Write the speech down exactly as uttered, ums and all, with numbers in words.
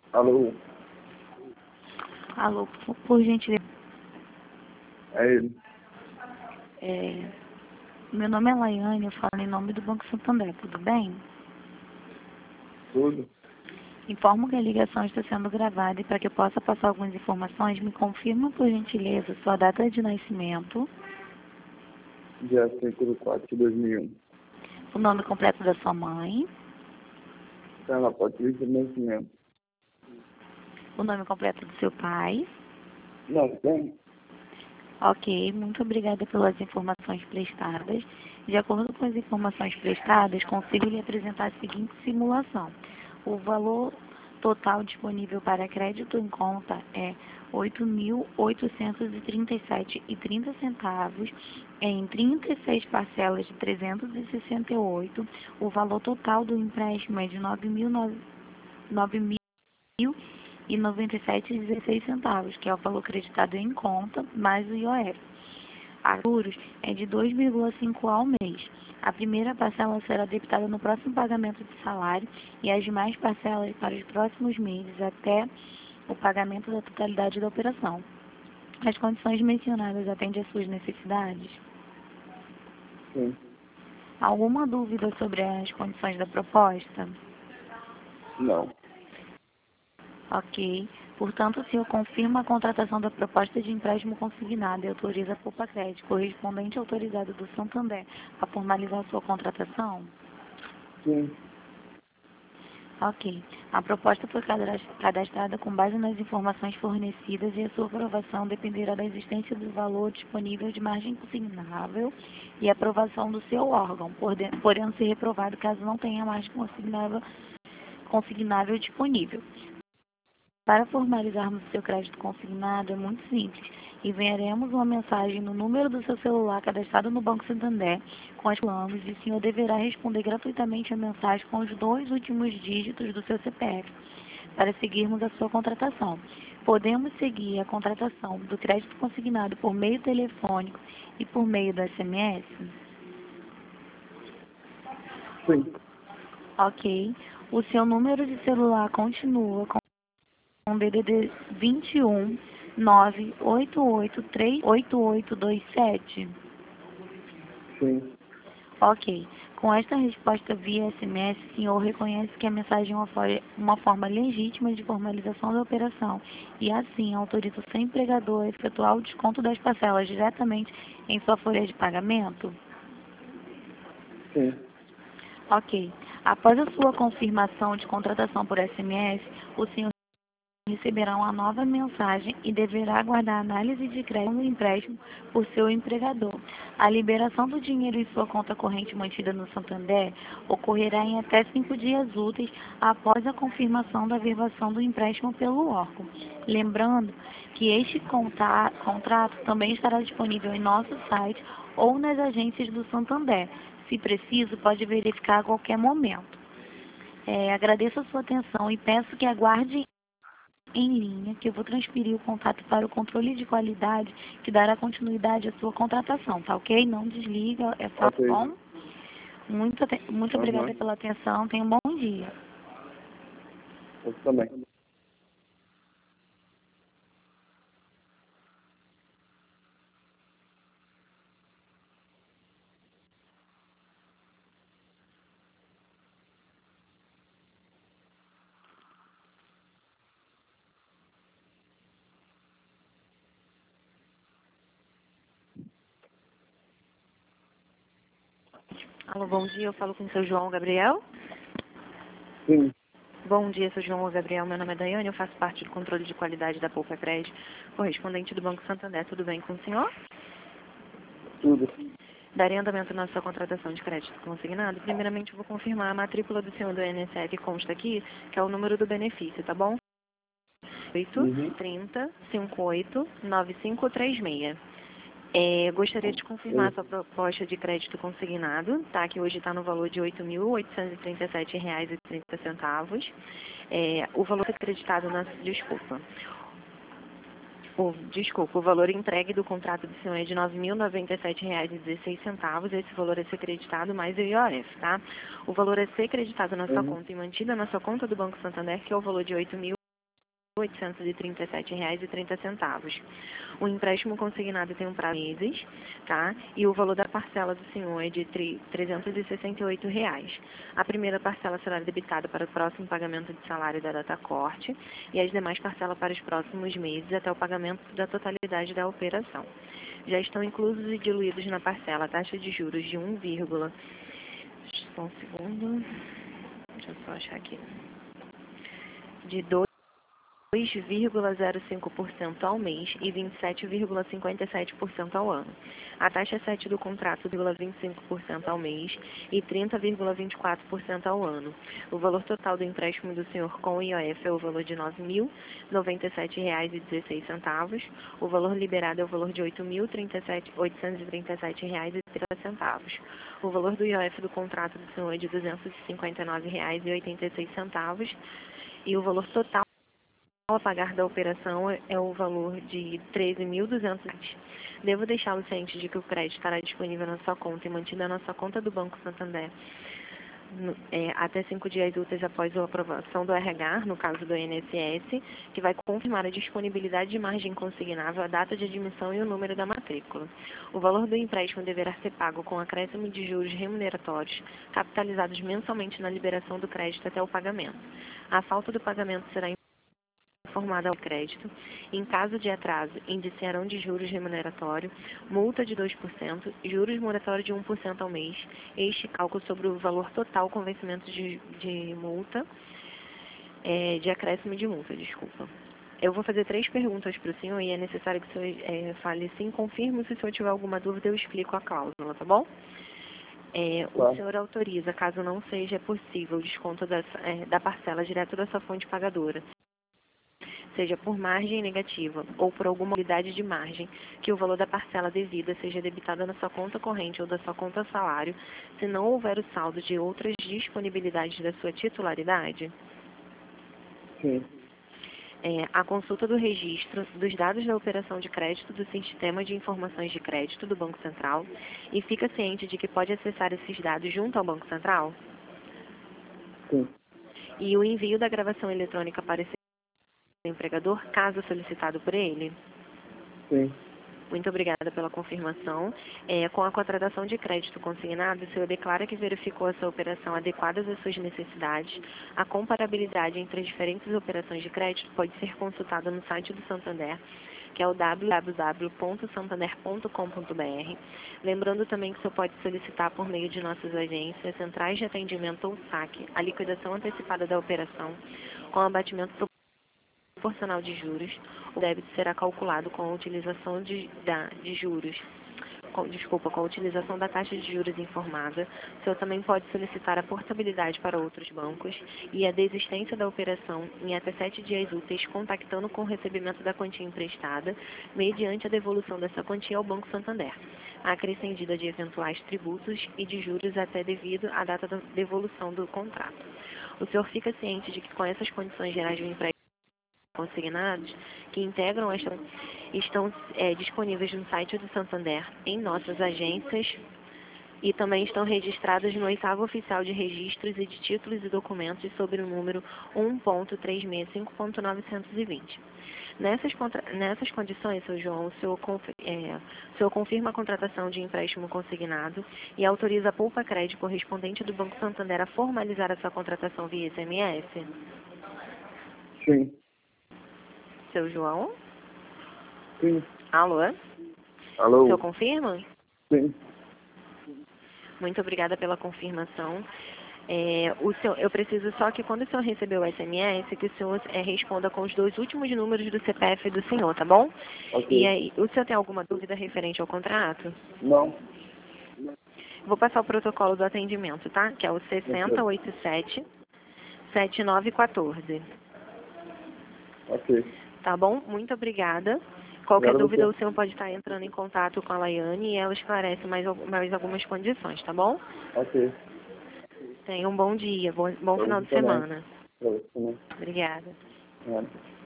Alô, Alô, por, por gentileza. é ele. É, meu nome é Laiane, eu falo em nome do Banco Santander, tudo bem? Tudo? Informo que a ligação está sendo gravada e para que eu possa passar algumas informações, me confirma, por gentileza, sua data de nascimento, Dia cinco de quatro de dois mil e um. o nome completo da sua mãe, Carla Patrícia Nascimento. o nome completo do seu pai. Não, tem? Ok, muito obrigada pelas informações prestadas. De acordo com as informações prestadas, consigo lhe apresentar a seguinte simulação. O valor total disponível para crédito em conta é oito mil oitocentos e trinta e sete reais e trinta centavos em trinta e seis parcelas de trezentos e sessenta e oito. O valor total do empréstimo é de nove mil e noventa e sete reais e dezesseis centavos, que é o valor creditado em conta, mais o I O F. A juros é de dois vírgula cinco ao mês. A primeira parcela será debitada no próximo pagamento de salário e as demais parcelas para os próximos meses até o pagamento da totalidade da operação. As condições mencionadas atendem às suas necessidades? Sim. Alguma dúvida sobre as condições da proposta? Não. Ok. Portanto, o senhor confirma a contratação da proposta de empréstimo consignado e autoriza a Poupa Crédito, correspondente autorizado do Santander, a formalizar sua contratação? Sim. Ok. A proposta foi cadras- cadastrada com base nas informações fornecidas e a sua aprovação dependerá da existência do valor disponível de margem consignável e aprovação do seu órgão, pode- podendo ser reprovado caso não tenha margem consignável, consignável disponível. Para formalizarmos o seu crédito consignado é muito simples. Enviaremos uma mensagem no número do seu celular cadastrado no Banco Santander com as planos e o senhor deverá responder gratuitamente a mensagem com os dois últimos dígitos do seu C P F para seguirmos a sua contratação. Podemos seguir a contratação do crédito consignado por meio telefônico e por meio do S M S? Sim. Ok. O seu número de celular continua com um D D D vinte e um, nove oito oito três oito oito dois sete. Sim. Ok. Com esta resposta via S M S, o senhor reconhece que a mensagem é uma, for- uma forma legítima de formalização da operação e, assim, autoriza o seu empregador a efetuar o desconto das parcelas diretamente em sua folha de pagamento? Sim. Ok. Após a sua confirmação de contratação por S M S, o senhor receberá uma nova mensagem e deverá aguardar a análise de crédito do empréstimo por seu empregador. A liberação do dinheiro em sua conta corrente mantida no Santander ocorrerá em até cinco dias úteis após a confirmação da verbação do empréstimo pelo órgão. Lembrando que este conta- contrato também estará disponível em nosso site ou nas agências do Santander. Se preciso, pode verificar a qualquer momento. É, agradeço a sua atenção e peço que aguarde em linha, que eu vou transferir o contato para o controle de qualidade, que dará continuidade à sua contratação, tá ok? Não desliga, é só Ok. bom. Muito, aten- muito obrigada Aham. pela atenção, tenha um bom dia. Eu também. Alô, bom dia, eu falo com o seu João Gabriel. Sim. Bom dia, sou João Gabriel, meu nome é Daiane, eu faço parte do controle de qualidade da Poupa Crédito, correspondente do Banco Santander, tudo bem com o senhor? Tudo. Darei andamento na sua contratação de crédito consignado. Primeiramente, eu vou confirmar a matrícula do senhor do I N S S que consta aqui, que é o número do benefício, tá bom? oito Uhum. trinta cinquenta e oito nove cinco três seis. É, gostaria de confirmar a sua proposta de crédito consignado, tá? Que hoje está no valor de oito mil oitocentos e trinta e sete reais e trinta centavos. É, o valor acreditado na... Desculpa. O, desculpa, o valor entregue do contrato do senhor é de nove mil noventa e sete reais e dezesseis centavos. Esse valor é ser creditado mais o I O F, tá? O valor é ser creditado na sua Uhum. conta e mantido na sua conta do Banco Santander, que é o valor de oito mil oitocentos e trinta e sete reais e trinta centavos. O empréstimo consignado tem um prazo de meses, tá? E o valor da parcela do senhor é de trezentos e sessenta e oito reais. A primeira parcela será debitada para o próximo pagamento de salário da data corte e as demais parcelas para os próximos meses até o pagamento da totalidade da operação. Já estão inclusos e diluídos na parcela a taxa de juros de um, só um segundo, deixa eu só achar aqui, de dois vírgula zero cinco por cento ao mês e vinte e sete vírgula cinquenta e sete por cento ao ano. A taxa sete do contrato, vinte e cinco por cento ao mês e trinta vírgula vinte e quatro por cento ao ano. O valor total do empréstimo do senhor com o I O F é o valor de nove mil noventa e sete reais e dezesseis centavos. O valor liberado é o valor de oito mil oitocentos e trinta e sete reais e trinta centavos. O valor do I O F do contrato do senhor é de duzentos e cinquenta e nove reais e oitenta e seis centavos. E o valor total a pagar da operação é o valor de treze mil e duzentos reais. Devo deixá-lo ciente de que o crédito estará disponível na sua conta e mantido na sua conta do Banco Santander no, é, até cinco dias úteis após a aprovação do R H, no caso do I N S S, que vai confirmar a disponibilidade de margem consignável, a data de admissão e o número da matrícula. O valor do empréstimo deverá ser pago com acréscimo de juros remuneratórios, capitalizados mensalmente na liberação do crédito até o pagamento. A falta do pagamento será informada ao crédito. Em caso de atraso, indiciarão de juros remuneratório, multa de dois por cento, juros moratórios de um por cento ao mês. Este cálculo sobre o valor total com vencimento de, de multa, é, de acréscimo de multa, desculpa. Eu vou fazer três perguntas para o senhor e é necessário que o senhor é, fale sim, confirme. Se o senhor tiver alguma dúvida, eu explico a cláusula, tá bom? É, o senhor autoriza, caso não seja possível, o desconto da, é, da parcela direto da sua fonte pagadora, seja por margem negativa ou por alguma unidade de margem, que o valor da parcela devida seja debitada na sua conta corrente ou da sua conta salário, se não houver o saldo de outras disponibilidades da sua titularidade? Sim. É, a consulta do registro dos dados da operação de crédito do Sistema de Informações de Crédito do Banco Central e fica ciente de que pode acessar esses dados junto ao Banco Central? Sim. E o envio da gravação eletrônica para esse empregador, caso solicitado por ele? Sim. Muito obrigada pela confirmação. É, com a contratação de crédito consignado, o senhor declara que verificou essa operação adequada às suas necessidades. A comparabilidade entre as diferentes operações de crédito pode ser consultada no site do Santander, que é o w w w ponto santander ponto com ponto b r. Lembrando também que o senhor pode solicitar por meio de nossas agências, centrais de atendimento ou saque, a liquidação antecipada da operação com abatimento proporcional de juros. O débito será calculado com a utilização de, da, de juros, com, desculpa, com a utilização da taxa de juros informada. O senhor também pode solicitar a portabilidade para outros bancos e a desistência da operação em até sete dias úteis, contactando com o recebimento da quantia emprestada, mediante a devolução dessa quantia ao Banco Santander, acrescida de eventuais tributos e de juros até devido à data da devolução do contrato. O senhor fica ciente de que com essas condições gerais do empréstimo consignados que integram esta, estão é, disponíveis no site do Santander, em nossas agências, e também estão registradas no oitavo oficial de registros e de títulos e documentos sobre o número um ponto trezentos e sessenta e cinco ponto novecentos e vinte. Nessas, contra, nessas condições, seu João, o senhor, é, o senhor confirma a contratação de empréstimo consignado e autoriza a Poupa Crédito correspondente do Banco Santander a formalizar a sua contratação via S M S? Sim. Seu João? Sim. Alô? Alô? O senhor confirma? Sim. Muito obrigada pela confirmação. É, o senhor, eu preciso só que quando o senhor receber o S M S, que o senhor é, responda com os dois últimos números do C P F do senhor, tá bom? Ok. E aí, o senhor tem alguma dúvida referente ao contrato? Não. Vou passar o protocolo do atendimento, tá? Que é o sessenta oitenta e sete, setenta e nove quatorze. Ok. Tá bom? Muito obrigada. Qualquer Obrigado a dúvida, você. o senhor pode estar entrando em contato com a Laiane e ela esclarece mais, al- mais algumas condições, tá bom? Ok. Tenha um bom dia, bom, bom Pra final você de também. semana. Pra você também. Obrigada. É.